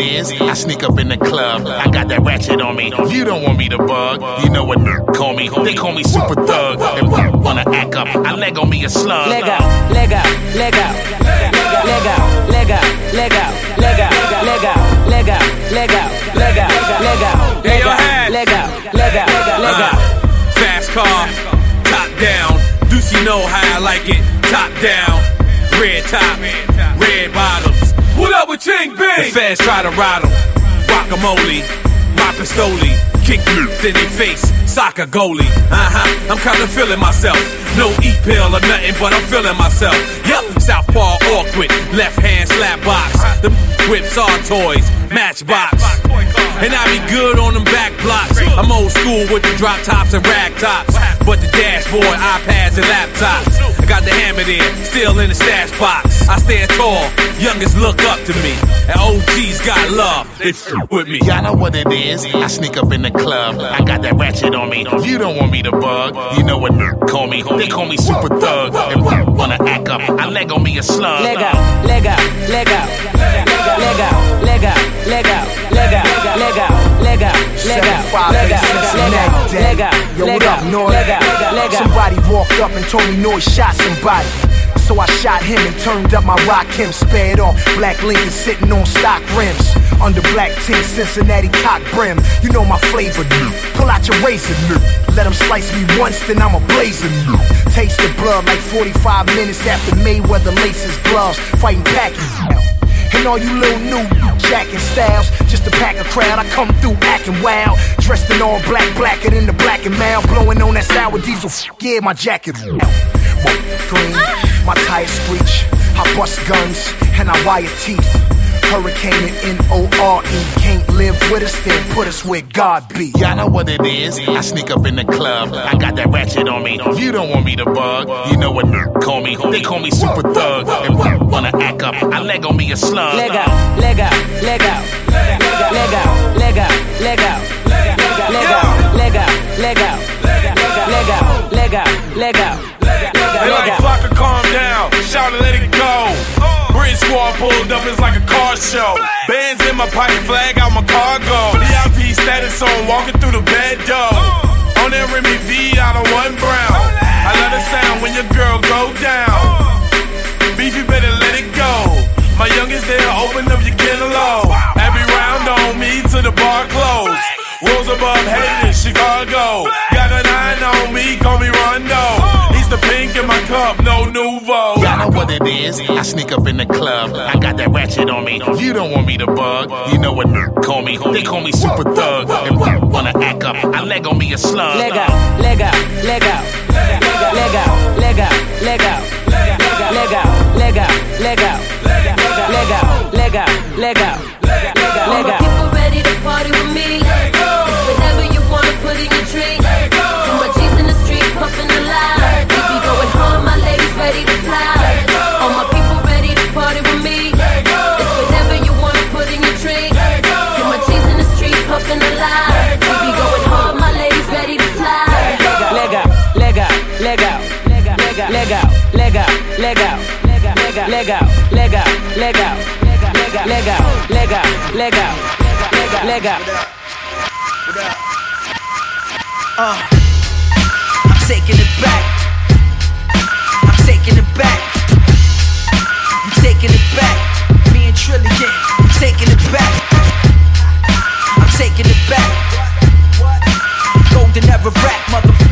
is? I sneak up in the club. I got that ratchet on me. You don't want me to bug. You know what call me? They call me super thug. And wanna act up, I leg on me a slug. Leg out, leg out, leg out, leg out, leg out, leg out, leg out, leg out, leg out, leg out, leg out, leg out, leg out, leg out, leg out. Fast car, top down. Deucey know how I like it. Top down, red top, red bottoms. What up with Ching Bing? The fans try to ride 'em. Guacamole, my pistoli, kick in their face, soccer goalie. I'm kinda feeling myself. No eat pill or nothing, but I'm feeling myself. Yep, southpaw awkward, left hand slap box. The whips are toys, matchbox. And I be good on them back blocks. I'm old school with the drop tops and rag tops. But the dashboard, iPads and laptops. I got the hammer there, still in the stash box. I stand tall, youngest look up to me. And OGs got love, they with me. Y'all know what it is? I sneak up in the club. I got that ratchet on me. You don't want me to bug. You know what call me? They call me super thug. And wanna act up, I leg on me a slug. Leg out, leg out, leg out, leg out, leg out, leg out, leg out, leg out, leg out, leg out, leg out, leg out. Yo, what up, North? Somebody walked up and told me Noise shot somebody. So I shot him and turned up my rock him, spared off. Black Lincoln sitting on stock rims. Under black tint, Cincinnati cock brim. You know my flavor, new. Pull out your razor, new. Let them slice me once, then I'm a blazer, new. Taste the blood like 45 minutes after Mayweather laces gloves. Fighting Pacquiao. And all you little new jacking styles, just to pack a crowd, I come through acting wild. Dressed in all black, blacker than the black and mild. Blowing on that sour diesel, yeah, my jacket green, my tires screech. I bust guns and I wire teeth. Hurricane and N-O-R-E. Can't live with us, then put us where God be. Y'all know what it is? I sneak up in the club. I got that ratchet on me. You don't want me to bug. You know what call me? They call me super thug. And wanna act up, I leg on me a slug. Leg out, leg out, leg out, leg out, leg out, leg out, leg out, leg out, leg out, leg out, leg out, leg out, leg out. They like Flocka, calm down, shout and let it go. Bridge squad pulled up, it's like a car show. Bands in my pocket, flag out my cargo. VIP status on, walking through the bed door. On that Remy V out of 1 brown. I love the sound when your girl go down. Beef, you better let it go. My youngest there, open up your cantaloupe. Every round on me till the bar close. Rolls above head in Chicago. Got a 9 on me, call me Rondo. The pink in my cup, no nouveau. Y'all know what it is? I sneak up in the club. I got that ratchet on me. You don't want me to bug. You know what call me? They call me super thug. And wanna act up, I leg on me a slug. Leg out, leg out, leg out, leg out, leg out, leg out, leg out, leg out, leg out, leg out, leg out, leg out, leg out, leg out. All my people ready to party with me. It's whatever you wanna put in your drink. Too much G's in the street, puffin' the loud. Going home, my ladies ready to fly. All my people ready to party with me. It's whatever you wanna put in your drink. Too much cheese in the street, puffin' the line. We be going home, my ladies ready to fly. Leg out, leg out, leg out, leg out, leg out, leg out, leg out, leg out, leg out, leg out, leg out, leg out, leg out, leg out, leg out, leg out. I'm taking it back. Taking it back, I'm taking it back. Me and Trillion, I'm taking it back. I'm taking it back. Golden era rap, motherfucker.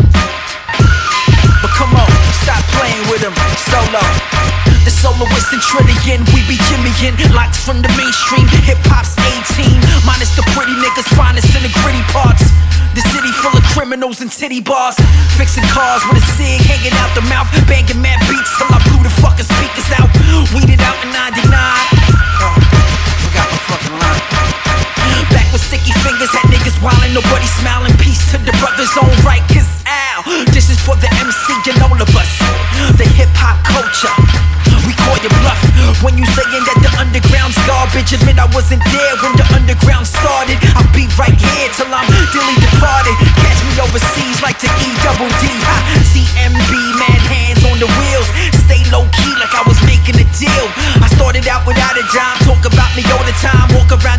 But come on, stop playing with him. Solo. The soloist and Trillion, we be Jimmyin'. Locks from the mainstream, hip hop's 18. Minus the pretty niggas, finest in the gritty parts. The city full of criminals and titty bars. Fixing cars with a cig hanging out the mouth. Banging mad beats till I blew the fucking speakers out. Weeded out in 99. Forgot my fucking line. Back with sticky fingers, had niggas wildin', nobody smiling. Peace to the brothers on right, cause ow, this is for the MC and all of us. The hip hop culture, we call you bluff. When you saying that the underground's garbage, admit I wasn't there when the underground started. I'll be right here till I'm dearly departed. Catch me overseas like the E-double-D. CMB, man, hands on the wheels. Stay low key like I was making a deal. I started out without a dime. Talk about me all the time. Walk around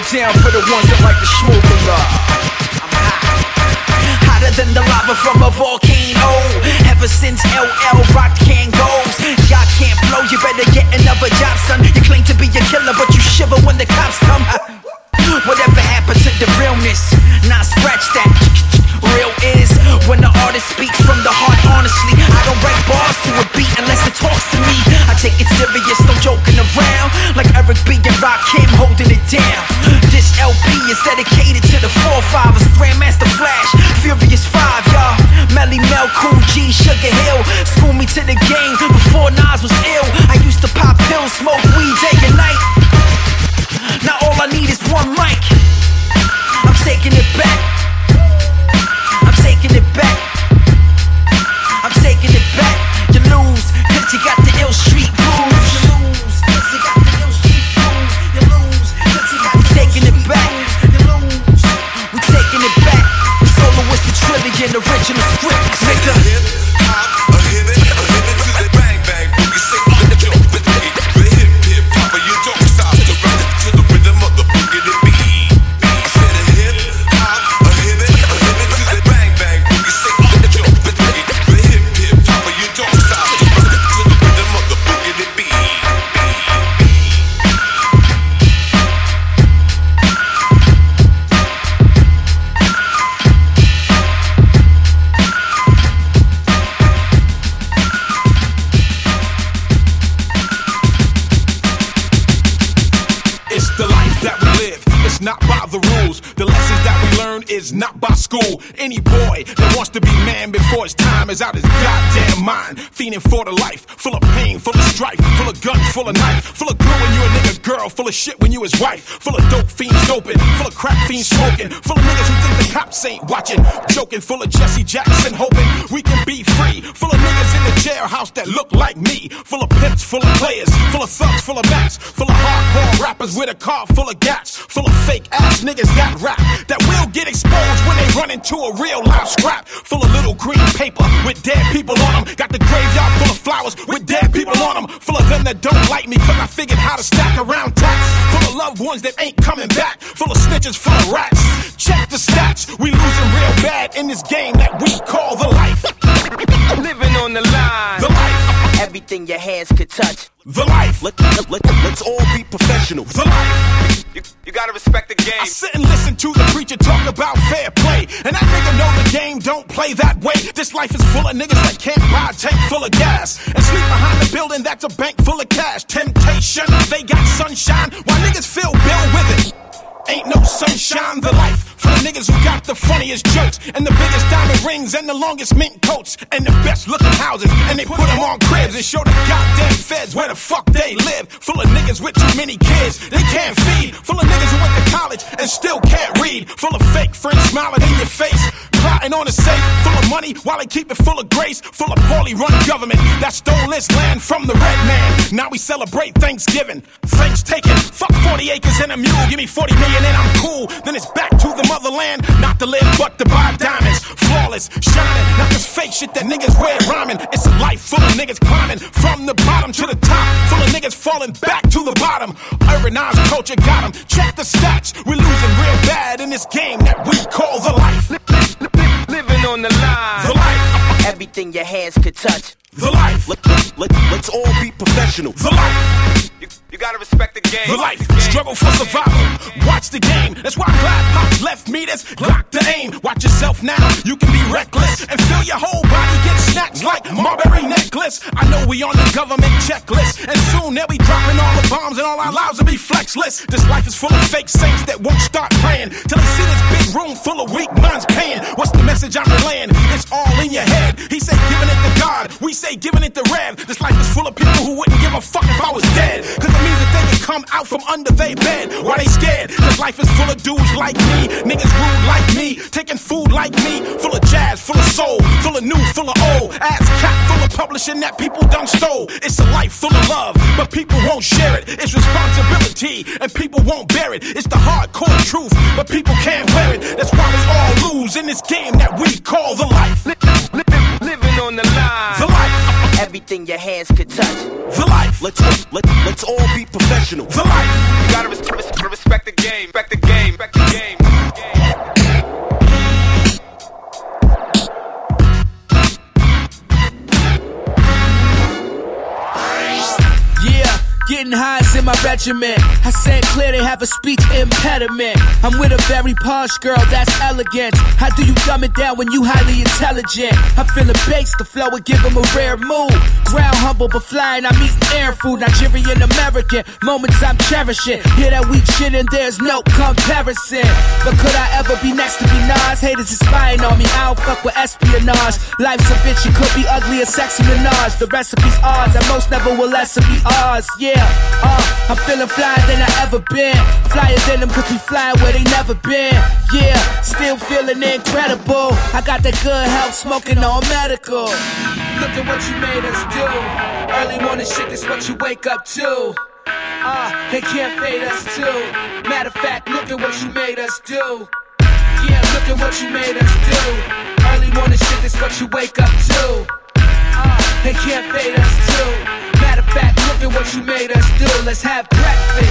down for the ones that like to smoke a lot. I'm hot. Hotter than the lava from a volcano. Ever since LL rocked Kangos. Y'all can't flow, you better get another job, son. You claim to be a killer, but you shiver when the cops come. Whatever happened to the realness? Nah, scratch that. Real is when the artist speaks from the heart, honestly. I don't write bars to a beat unless it talks to me. I take it serious, no joking around. Like Eric B and Rakim holding it down. This LP is dedicated to the 4-5ers, Grandmaster Flash, Furious 5, y'all. Melly Mel, Cool G, Sugar Hill. School me to the game before Nas was ill. I used to pop pills, smoke weed day and night. Now all I need is one mic. I'm taking it back. I'm taking it back. I'm taking it back. You lose, cause you got the ill street blues. You lose, cause you got the ill street blues. You lose, cause you got the taking it back. You lose, we taking it back. The soloist, the trillion, original script, nigga. Hip hop, a hip to the bang bang boogie. Say the jump, the hip hop, you don't stop to the rhythm of the boogie to beat. Say the hip hop, a hip to the bang bang boogie. Say the jump, the hip hop, you don't stop to the rhythm of the boogie to beat. It's the life that we live, it's not by the rules. The lessons that we learn is not by school. Any boy that wants to be man before his time is out his goddamn mind. Fiending for the life, full of pain, full of strife, full of gun, full of knife, full of good when you a nigga girl, full of shit when you his wife, full of dope fiends doping, full of crack fiends smoking, full of niggas who think the cops ain't watching, joking, full of Jesse Jackson hoping we can be free, full of niggas in the jailhouse that look like me, full of pimps, full of players, full of thugs, full of maps, full of hardcore rappers with a car full of gats, full of fake ass niggas that rap, that will get exposed when they run into a real life scrap, full of little green paper with dead people on them, got the graveyard full of flowers with dead people on them, full of them that don't like me cause I figured how to stack around tax, full of loved ones that ain't coming back, full of snitches, full of rats, check the stats, we losing real bad in this game that we call the life, Living on the line. the life, Everything your hands could touch. the life, Let's all be professional. the life. You gotta respect the game. I sit and listen to the preacher talk about fair play, and that nigga know the game don't play that way. This life is full of niggas that can't buy a tank full of gas and sleep behind a building that's a bank full of cash. Temptation, they got sunshine, while niggas feel bill with it. Ain't no sunshine, the life for the niggas who got the funniest jokes and the biggest diamond rings and the longest mint coats and the best looking houses, and they put them on cribs and show the goddamn feds where the fuck they live. Full of niggas with too many kids they can't feed, full of niggas who went to college and still can't read, full of fake friends smiling in your face, plotting on the safe, full of money while they keep it full of grace, full of poorly run government that stole this land from the red man. Now we celebrate Thanksgiving, thanks taken, fuck 40 acres and a mule, give me 40 million and I'm cool. Then it's back to the motherland, not to live but to buy diamonds, flawless, shining, not this fake shit that niggas wear rhyming. It's a life full of niggas climbing from the bottom to the top, full of niggas falling back to the bottom. Urbanized culture got them, check the stats, we're losing real bad in this game that we call the life. Living on the line. The life, Everything your hands could touch. the life, Let's all be professional. the life. You gotta respect the game. The life, struggle for survival. Watch the game. That's why Glide Pops left me this Glock to aim. Watch yourself now. You can be reckless and feel your whole body get snatched like Marbury necklace. I know we on the government checklist, and soon they'll be dropping all the bombs and all our lives will be flexless. This life is full of fake saints that won't start praying till they see this big room full of weak minds paying. What's the message I'm relaying? It's all in your head. He say giving it to God. We say giving it to Rev. This life is full of people who wouldn't give a fuck if I was dead. Cause it means that they can come out from under their bed. Why they scared? Cause life is full of dudes like me, niggas rude like me, taking food like me, full of jazz, full of soul, full of new, full of old, ass cat full of publishing that people done stole. It's a life full of love, but people won't share it. It's responsibility, and people won't bear it. It's the hardcore truth, but people can't wear it. That's why we all lose in this game that we call the life. Living on the line. The life, Everything your hands could touch. the life, Let's all be professional. the life. You gotta respect the game. Respect the game. regiment. I said clear they have a speech impediment. I'm with a very posh girl, that's elegant. How do you dumb it down when you highly intelligent? I'm feeling bass, the flow would give him a rare move. Ground humble but flying, I'm eating air food. Nigerian American, moments I'm cherishing. Hear that weak shit and there's no comparison. But could I ever be next to be Nas? Haters is spying on me, I don't fuck with espionage. Life's a bitch, it could be ugly or sexy Minaj. The recipe's ours, and most never will lesser be ours. Yeah, I'm feeling flyer than I ever been. Flyer than them cause we flying where they never been. Yeah, still feeling incredible. I got that good health, smoking all medical. Look at what you made us do. Early morning shit is what you wake up to. They can't fade us too. Matter of fact, look at what you made us do. Yeah, look at what you made us do. Early morning shit is what you wake up to. They can't fade us too. Matter of fact, look at what you made us do. Let's have breakfast.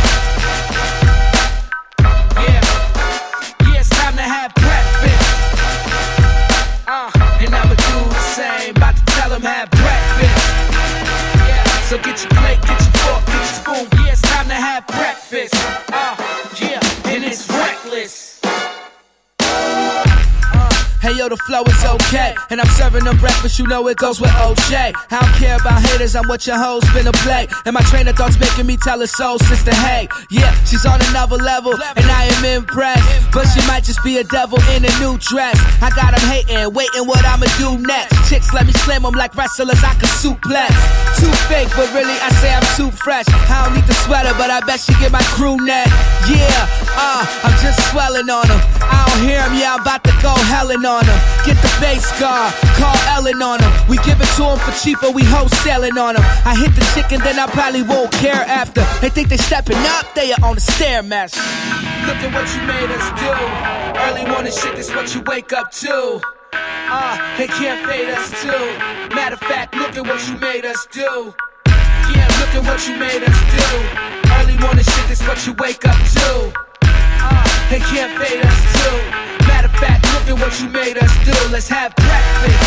Yeah, it's time to have breakfast. And I'ma do the same. About to tell them have breakfast. Yeah, so get your plate, get your fork, get your spoon. Yeah, it's time to have breakfast. Yeah, and it's reckless. Hey yo, the flow is okay, and I'm serving them breakfast, you know it goes with OJ. I don't care about haters, I'm what your hoes finna play. And my trainer thoughts making me tell her soul sister, hey, yeah, she's on another level, and I am impressed. But she might just be a devil in a new dress. I got them hating, waiting what I'ma do next. Chicks let me slam them like wrestlers I can suplex. Too fake, but really I say I'm too fresh. I don't need the sweater, but I bet she get my crew neck. Yeah, I'm just swelling on them. I don't hear him, yeah, I'm about to go hellin' on them. Get the bass guard, call Ellen on them. We give it to them for cheaper, we wholesaling on them. I hit the chicken, then I probably won't care after. They think they stepping up, they are on the Stairmaster. Look at what you made us do. Early morning shit is what you wake up to. They can't fade us too. Matter of fact, look at what you made us do. Yeah, look at what you made us do. Early morning shit is what you wake up to. They can't fade us too. Matter of fact, look at what you made us do. Let's have breakfast.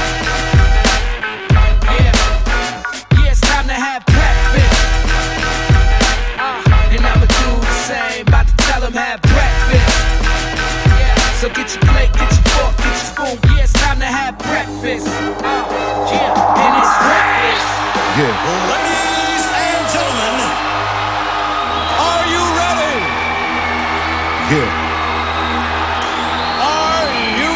Yeah, it's time to have breakfast. And I'ma do the same. About to tell them have breakfast. Yeah, so get your plate, get your fork, get your spoon. Yeah, it's time to have breakfast. Yeah, and it's breakfast. Yeah. Ladies and gentlemen, are you ready? Yeah. Are you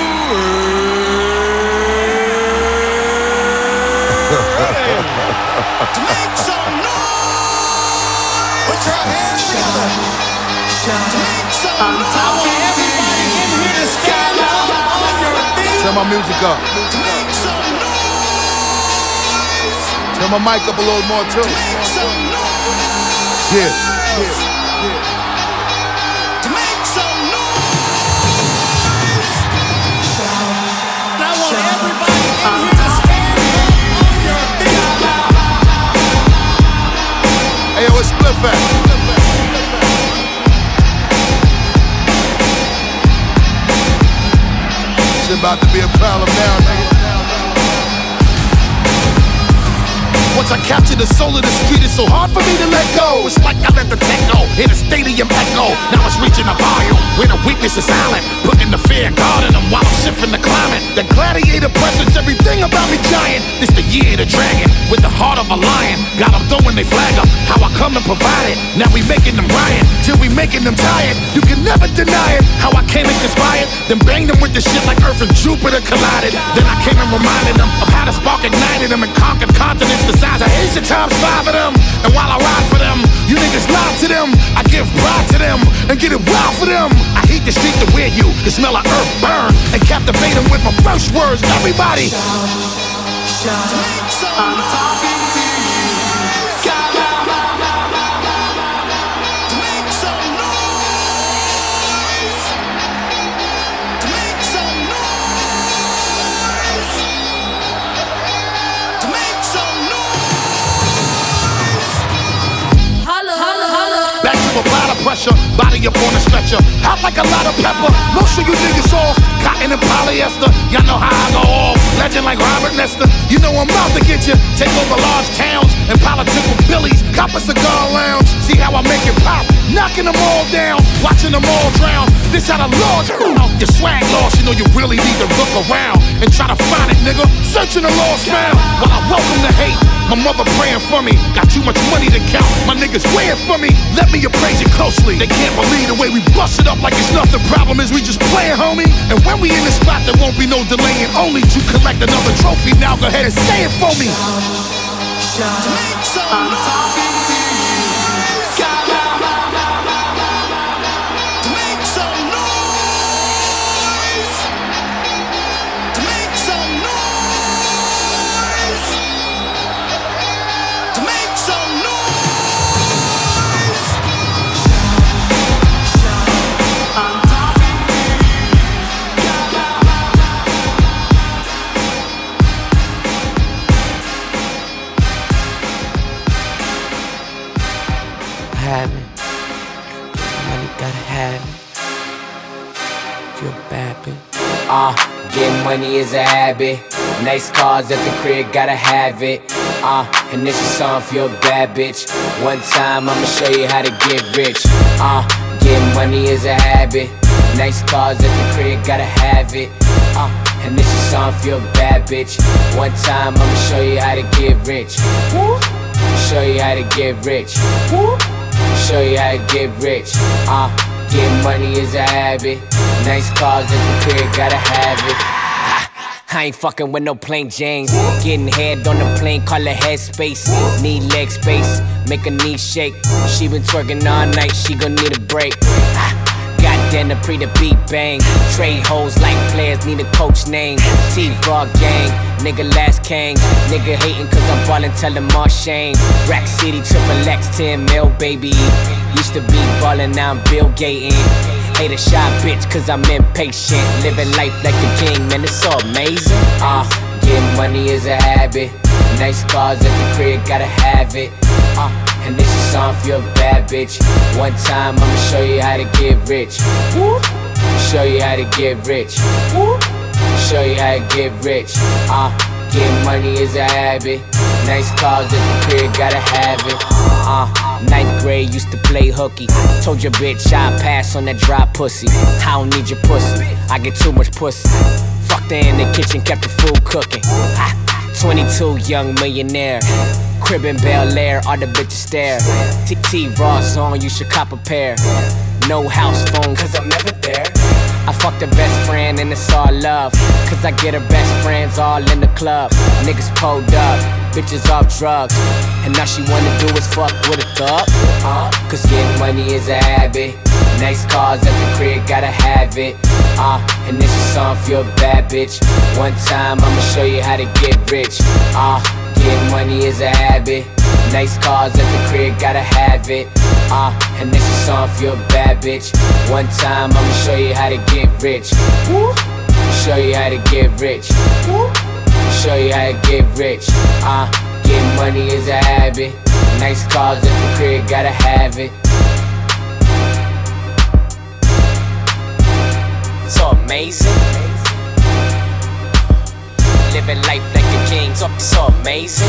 ready to make some noise? Put your hands together. To make some noise. I want everybody in here to stand up on your feet. Turn my music up. To make some noise. Turn my mic up a little more too. To make some noise. Yeah. To make some noise. And I want everybody in here to stand up on your feet. Hey, yo, it's Split Fact. Shit about to be a problem now, nigga. Once I capture the soul of the street, it's so hard for me to let go. It's like I let the techno in a stadium echo. Now it's reaching a volume where the weakness is silent, putting the fear of God in them while I'm shifting the climate. The gladiator presence, everything about me giant. This the year of the dragon with the heart of a lion. Got them throwing they flag up, how I come and provide it. Now we making them riot, till we making them tired. You can never deny it, how I came and conspired. Then banged them with the shit like Earth and Jupiter collided. Then I came and reminded them of how the spark ignited them and conquered continents the size of Asia times 5 of them. And while I ride for them, you niggas lie to them. I give pride to them and get it wild for them. I heat the street to wear you, the smell of earth burn, and captivate them with my first words. Everybody, I'm talking to you. To make some noise. To make some noise. To make some noise. Holla, holla, holla. back to a lot of pressure. Body up on the stretcher, hot like a lot of pepper. Most of you niggas off, cotton and polyester. Y'all know how I go off, legend like Robert Nesta. You know I'm out to get you. Take over large towns and political billies. Cop a cigar lounge, see how I make it pop. Knocking them all down, watching them all drown. This how the Lord your swag lost. You know you really need to look around and try to find it, nigga. Searching the lost found. While I welcome the hate, my mother praying for me. Got too much money to count, my niggas waiting for me. Let me appraise it closely. They can't believe the way we bust it up like it's nothing. Problem is we just playing, homie. And when we in the spot, there won't be no delaying. Only to collect another trophy. Now go ahead and say it for me. Make some noise. Have it. Money gotta have it. You're a bad bitch. Getting money is a habit. Nice cars at the crib, gotta have it. And this is song for your bad bitch. One time I'ma show you how to get rich. Getting money is a habit. Nice cars at the crib, gotta have it. And this is song for your bad bitch. One time I'ma show you how to get rich. Show you how to get rich. Show you how to get rich. Getting money is a habit. Nice cars at the crib, gotta have it. I ain't fucking with no plain Janes. Getting head on the plane, call it headspace. Need leg space, make a knee shake. She been twerking all night, she gon' need a break. Goddamn the pre the beat bang. Trade hoes like players, need a coach name. T-Raw gang, nigga last king. Nigga hating cause I'm ballin', tell them all shame. Rack City, triple X, 10 mil, baby. Used to be ballin', now I'm Bill Gaten'. Hate a shy bitch cause I'm impatient. Living life like a king, man, it's so amazing. Getting money is a habit. Nice cars at the crib, gotta have it. And this is song for your bad bitch. One time I'ma show you how to get rich. Show you how to get rich. Show you how to get rich. Getting money is a habit. Nice cars at the crib, gotta have it. Ninth grade, used to play hooky. Told your bitch I'd pass on that dry pussy. I don't need your pussy, I get too much pussy. Fucked her in the kitchen, kept the food cooking. 22, young millionaire. Crib in Bel Air, all the bitches stare. T-Ross on, you should cop a pair. No house phone, cause I'm never there. I fucked her best friend and it's all love. Cause I get her best friends all in the club. Niggas pulled up, bitches off drugs. And all she wanna do is fuck with a thug. Cause getting money is a habit. Nice cars at the crib, gotta have it. And this is song for your bad bitch. One time I'ma show you how to get rich. Getting money is a habit. Nice cars at the crib, gotta have it. And this is song for your bad bitch. One time I'ma show you how to get rich. Show you how to get rich. Show you how to get rich. Getting money is a habit. Nice cars at the crib, gotta have it. So amazing. Living life like a king, so amazing.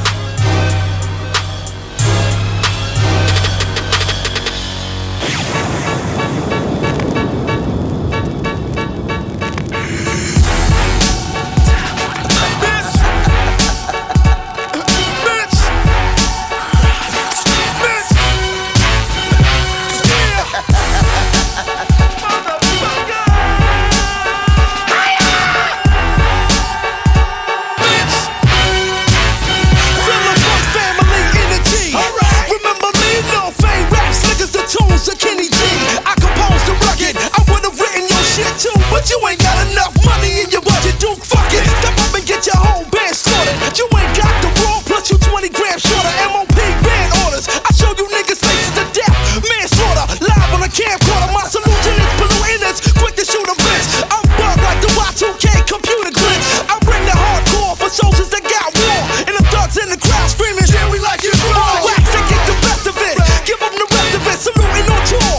But you ain't got enough money in your budget, dude, fuck it. Step up and get your whole band slaughtered. You ain't got the raw, plus you 20 grams shorter. MOP band orders, I show you niggas faces to death. Manslaughter, live on a camcorder. My solution is polluting this, quick to shoot a bitch. I'm bugged like the Y2K computer glitch. I bring the hardcore for soldiers that got war. And the thugs in the crowd screaming, yeah, we like it raw. Wax, they get the best of it, give them the rest of it. Saluting on tour.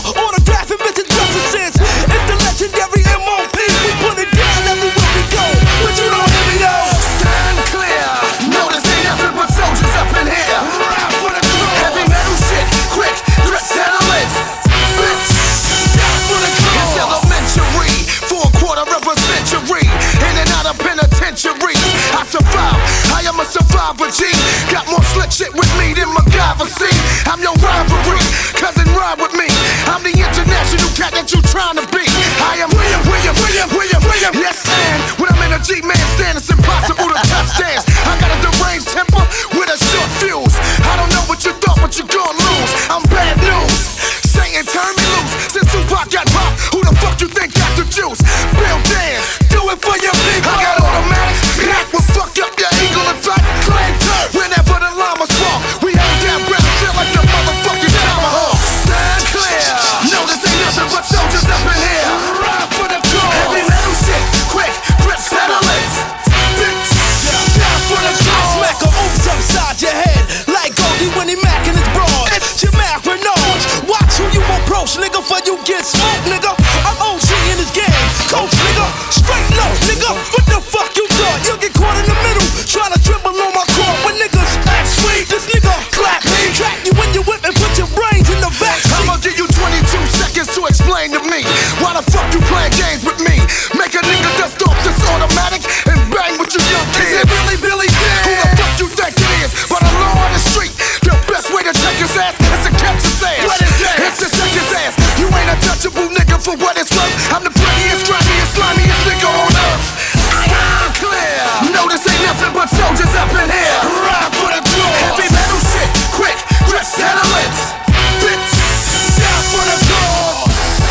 Yes, and when I'm in a G-man stand, it's impossible to touch dance. I got a deranged temper with a short fuse. I don't know what you thought, but you gon' lose. I'm bad news. Satan turn me loose. Since Tupac got popped, who the fuck you think got the juice? Bill dance, do it for your people. I got automatics, that will fuck up your eagle and flat clan turf. Whenever the llamas walk, we hang down brown shit like the motherfucking tomahawk. Stand clear, no this ain't nothing but soldiers up in here. Ride for the cause. Heavy metal shit, quick, grip settle it. Bitch, down for the cause. Smack a oops upside your head like Goldie when he macking his broad. It's your Mac Renard. Watch who you approach, nigga, for you get smoked, nigga. I'm OG in this game, coach, nigga. Straight low, nigga. What the fuck you thought? You'll get caught in the middle, trying to dribble on my court when niggas act sweet. This nigga clap me, track you when you whip and put your brains in the back seat. I'ma give you 22 seconds to explain to me why the fuck you playing games with me. Make a nigga dust off this automatic and bang with you young kids. Is it really Billy Dan? Who the fuck you think it is? But a law on the street, the best way to check his ass is to catch his ass. What is that? It's to check his ass. You ain't a touchable nigga for what it's worth. I'm the prettiest, grimiest, slimiest nigga on earth. Stand clear. No, this ain't nothing but soldiers up in here. Ride for the cause. Heavy metal shit, quick, grip settle it. Bitch, down for the cause.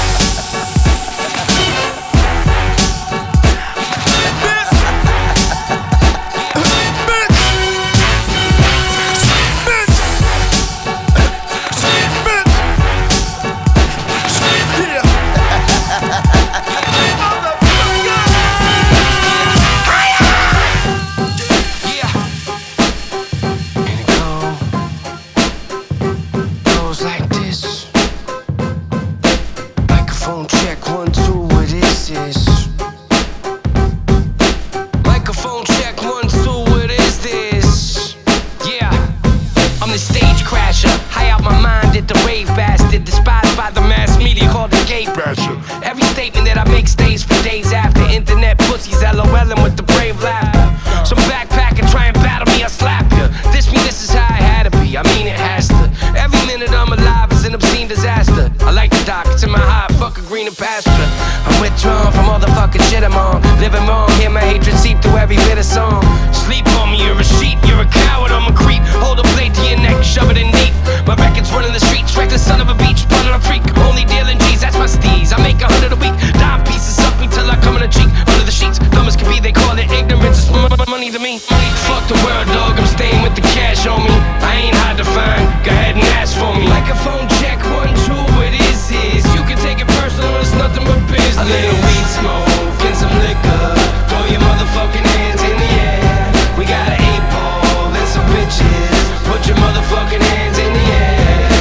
Every statement that I make stays for days after. Internet pussies LOLing with the brave laughter. Some backpacker try and battle me, I slap ya. This is how it had to be, I mean it has to. Every minute I'm alive is an obscene disaster. I like the doc, it's in my heart, fuck a greener pasture. I'm withdrawn from all the fucking shit I'm on. Living wrong, hear my hatred seep through every bit of song. Sleep on me, you're a sheep, you're a coward, I'm a creep. Hold a blade to your neck, shove it in deep. My record's running the streets, reckless son of a beach, blood on a freak. Only dealing G's, that's my steez. I make 100 a week, dime pieces suck me till I come in a cheek. Under the sheets, dumb as can be, they call it ignorance. It's money to me. Fuck the world, dog, I'm staying with the cash on me. I ain't hard to find, go ahead and ask for me. Microphone check, 1, 2, what is this? You can take it personal, it's nothing but business. A little weed smoke and some liquor. Throw your motherfucking hands in the air. We got an 8-ball and some bitches. Put your motherfucking hands in the air.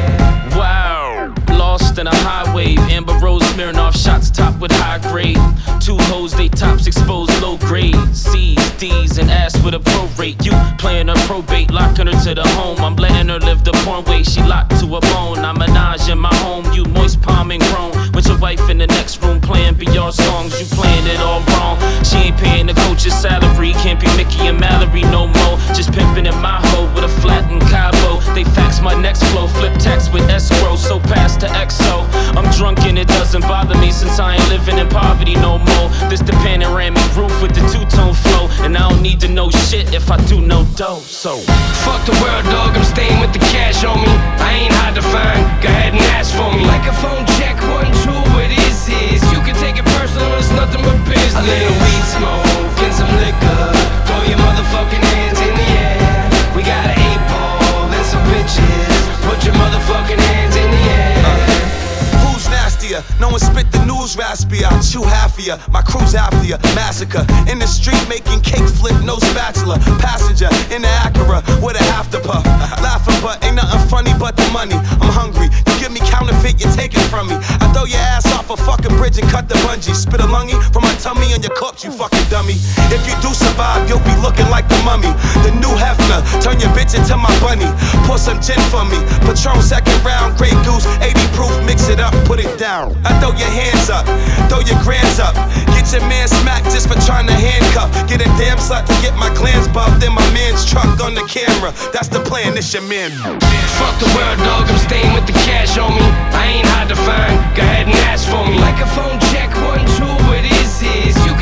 Wow, lost in a high wave. Amber Rose Smirnoff shots topped with high grade. 2 hoes, they tops exposed low grade. C's, D's, and ass with a prorate. You playing her probate, locking her to the home. I'm letting her live the porn way, she locked to a bone. I'm Minaj in my home, you moist palm and grown. With your wife in the next room playing BR songs, you playing it all wrong. She ain't paying the coach's salary, can't be Mickey and Mallory no more. Just pimping in my hoe with a flat and Cabo. They fax my next flow, flip text with escrow, so past the XO. I'm drunk and it doesn't bother me since I ain't living in poverty no more. This the panoramic roof with the two-tone flow, and I don't need to know shit if I do no dough. So fuck the world, dog, I'm staying with the cash on me. I ain't hard to find, go ahead and ask for me. Microphone check, 1, 2, what is this? You can take it personal, it's nothing but business. A little weed smoke and some liquor. Throw your motherfucking hands in the air. We got an 8-ball and some bitches. Put your motherfucking hands in the air. Who's nastier? No one spit the news raspy. I chew half of ya. My crew's after ya. Massacre in the street making cake flip, no spatula. Passenger in the Acura with a half the puff. Laughing but ain't nothing funny but the money. I'm hungry. You give me counterfeit, you take it from me. I throw your ass off a fucking bridge and cut the bungee. Spit a lungie from my tummy on your corpse, you fucking dummy. If you do survive, you'll be looking like the mummy. The new Hefner, turn your bitch into my bunny. Pour some gin for me. Patron second round, Grey Goose, 80 proof, mix it up, put it down. I throw your hands up, throw your grands up. Get your man smacked just for trying to handcuff. Get a damn slut to get my glands buffed. In my man's truck on the camera. That's the plan, this your man. Fuck the world, dog, I'm staying with the cash on me. I ain't hard to find, go ahead and ask for me. Microphone check, 1, 2, what is this? You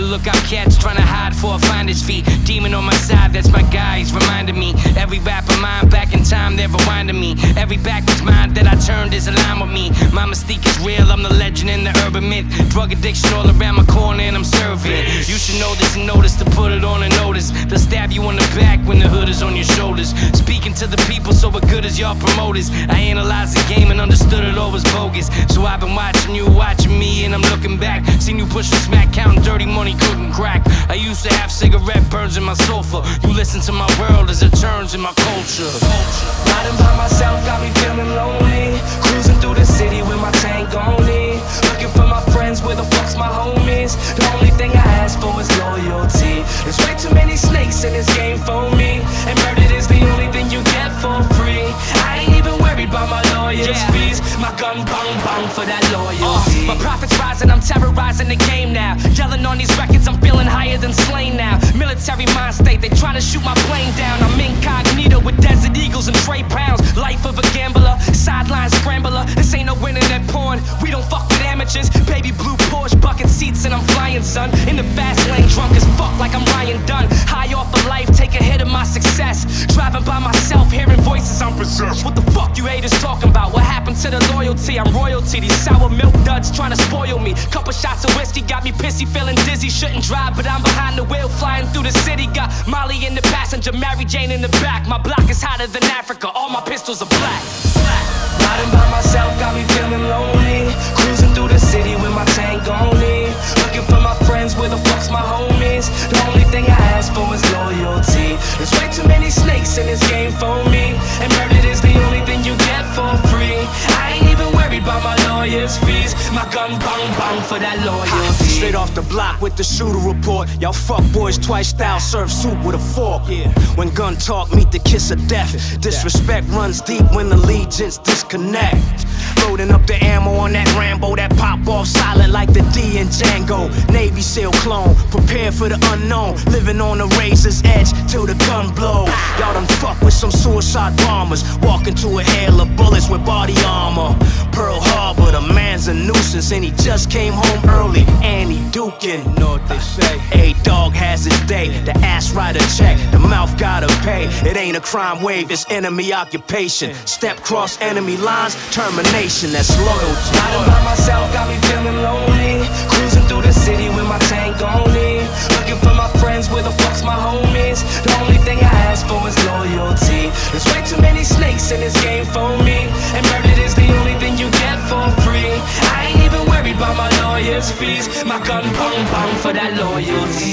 lookout cats trying to hide for a finder's fee. Demon on my side, that's my guy, he's reminding me. Every rapper mine back in time, they're rewinding me. Every backwards mind that I turned is aligned with me. My mystique is real, I'm the legend in the urban myth. Drug addiction all around my corner and I'm serving. You should know this and notice to put it on a notice. They'll stab you on the back when the hood is on your shoulders. Speaking to the people, so what good is y'all promoters? I analyzed the game and understood it all was bogus. So I've been watching you, watching me, and I'm looking back. Seen you push a smack, counting dirty money, cooking crack. I used to have cigarette burns in my sofa. You listen to my world as it turns in my culture. Riding by myself got me feeling lonely. Cruising through the city with my tank on me. Looking for my friends, where the fuck's my homies? The only thing I ask for is loyalty. There's way too many snakes in this game for me, and murder is the only thing you get for free. I ain't even worried about my lawyer's fees. My gun bang bang for that loyalty. My profits rising, I'm terrorizing the game now. Yelling on these records, I'm feeling higher than slain now. Military mind state, they trying to shoot my plane down. I'm incognito with Desert Eagles and Trey Pounds. Life of a gambler, sideline scrambler. This ain't no internet porn, we don't fuck with amateurs. Baby blue Porsche, bucket seats, and I'm flying, son. In the fast lane, drunk as fuck like I'm Ryan Dunn. High off of life, take a hit of my success. Driving by myself, hearing voices, I'm possessed. What the fuck you haters talking about? What happened to the loyalty? I'm royalty, these sour milk duds trying to spoil me. Couple shots of whiskey got me pissy, feeling dizzy. Shouldn't drive, but I'm behind the wheel, flying through the city. Got Molly in the passenger, Mary Jane in the back. My block is hotter than Africa, all my pistols are black. Riding by myself got me feeling lonely. Cruising through the city with my tank on me. Looking for my friends, where the fuck's my homies? The only thing I ask for is loyalty. There's way too many snakes in this game for me, and murder is the only thing you get for free. I ain't even worried about my lawyer's fees. My gun bang bang for that loyalty. Straight off the block with the shooter report. Y'all fuck boys twice style, serve soup with a fork. When gun talk meet the kiss of death. Disrespect runs deep when allegiance disconnect. Loading up the ammo on that Rambo that pop off silent like the D in Django. Navy SEAL clone, prepare for the unknown. Living on the razor's edge till the gun blow. Y'all done fuck with some suicide bombers. Walk into a hail of bullets with body armor. Pearl Harbor, the man's a nuisance and he just came home early. Annie Dukin, know what they say. A dog has his day, the ass write a check, the mouth gotta pay. It ain't a crime wave, it's enemy occupation. Step cross enemy lines, termination, that's loyalty. Riding by myself got me feeling lonely. Cruising through the city with my tank on me. Looking for my friends, where the fuck's my homies? The only thing I ask for is loyalty. There's way too many snakes in this game for me, and murder is the only thing you get for free. I ain't even worried about my lawyer's fees. My gun bang bang for that loyalty.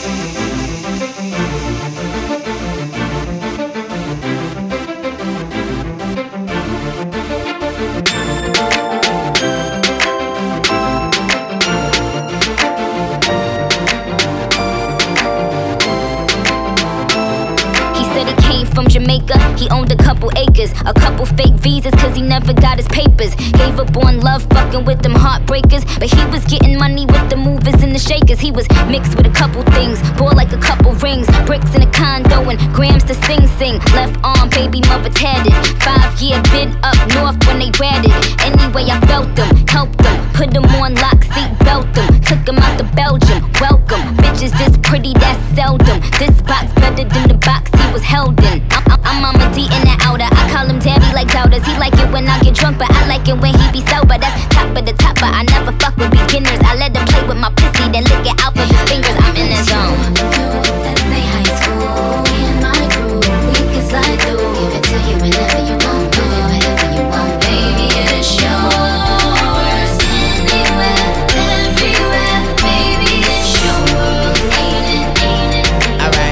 From Jamaica, he owned a couple acres, a couple fake visas, cause he never got his papers. Gave up on love, fucking with them heartbreakers, but he was getting money with the movers and the shakers. He was mixed with a couple things, bought like a couple rings, bricks in a condo and grams to sing. Left arm, baby mother tatted, 5-year bid up north when they ratted. Anyway, I felt them, helped them, put them on lock, seat belt them, took them out to Belgium, welcome. Bitches this pretty, that's seldom. This box better than the box he was held in. I'm Mama D in the outer. I call him Daddy like doubters. He like it when I get drunk, but I like it when he be sober. That's top of the top, but I never fuck with beginners. I let him play with my pussy, then lick it out with his fingers. I'm in the zone. That's say high school. Me and my crew, we can slide through. Give it to you whenever you want, do it whenever you want. Baby, it's yours. Anywhere, everywhere. Baby, it's your world. Ain't it? Alright.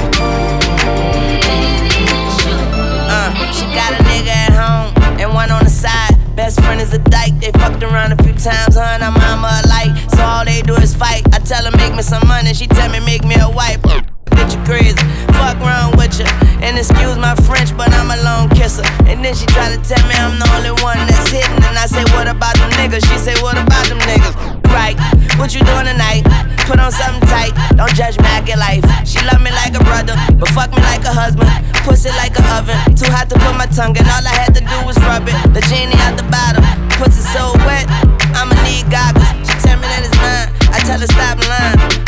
She got a nigga at home and one on the side. Best friend is a dyke, they fucked around a few times, her and her mama alike. So all they do is fight. I tell her make me some money, she tell me make me a wife. Bitch, you crazy, fuck wrong with you. And excuse my French, but I'm a lone kisser. And then she try to tell me I'm the only one that's hitting. And I say, what about them niggas? She say, what about them niggas? Right, what you doing tonight? Put on something tight, don't judge me, I get life. She love me like a brother, but fuck me like a husband. Pussy like an oven, too hot to put my tongue in. All I had to do was rub it, the genie out the bottom. Pussy so wet, I'ma need goggles. She tell me that it's mine, I tell her stop lying.